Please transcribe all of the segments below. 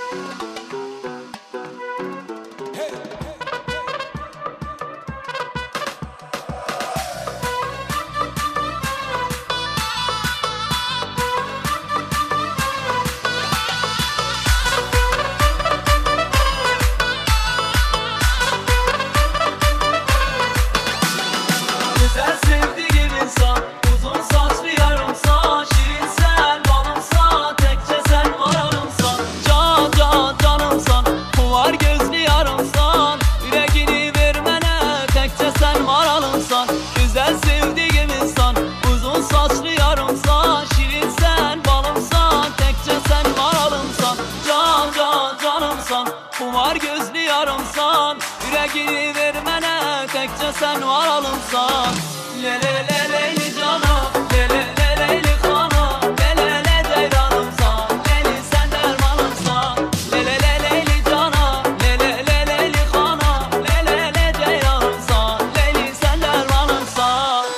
Güzel sevdiğim insan, uzun saçlı yarımsan, şirinsen balımsan, tekçe sen varımsan. Can can canımsan, var gözlü yarımsan, yüreğini vermene tekçe sen varalımsan. Güzel sevdiğim insan, uzun saçlı yarımsan, şirinsen balımsan, tekçe sen varalımsan. Can can canımsan, var gözlü yarımsan, yüreğini vermene tekçe sen varalımsan. Le le le leyli canım, le le le leyli hanım, le le le ceylanımsan, leyli sen dermanımsan. Le le le leyli canım, le le le leyli hanım, le le le ceylanımsan, leyli sen dermanımsan.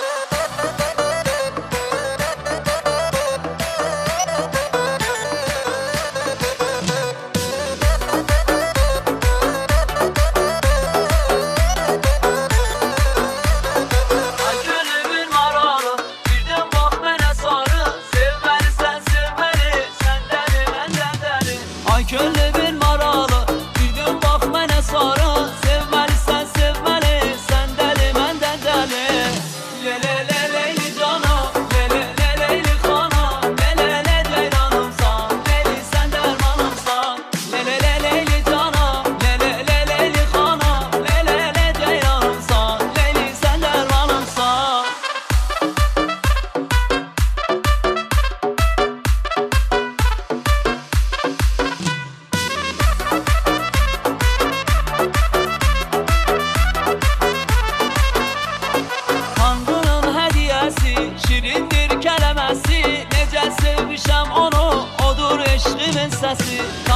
Kölle bir maralı, bir gün bak mene sarı. Sevmeli sen sevmeli, sen deli menden deli. Le le le leyli canım, le le le leyli hanım, le le le ceylanımsan, leyli sen dermanımsan. Le le le leyli canım, le le le leyli hanım, le le le ceylanımsan, leyli sen dermanımsan. Şirindir kelimesi, nece sevmişem onu, odur eşqimin sesi.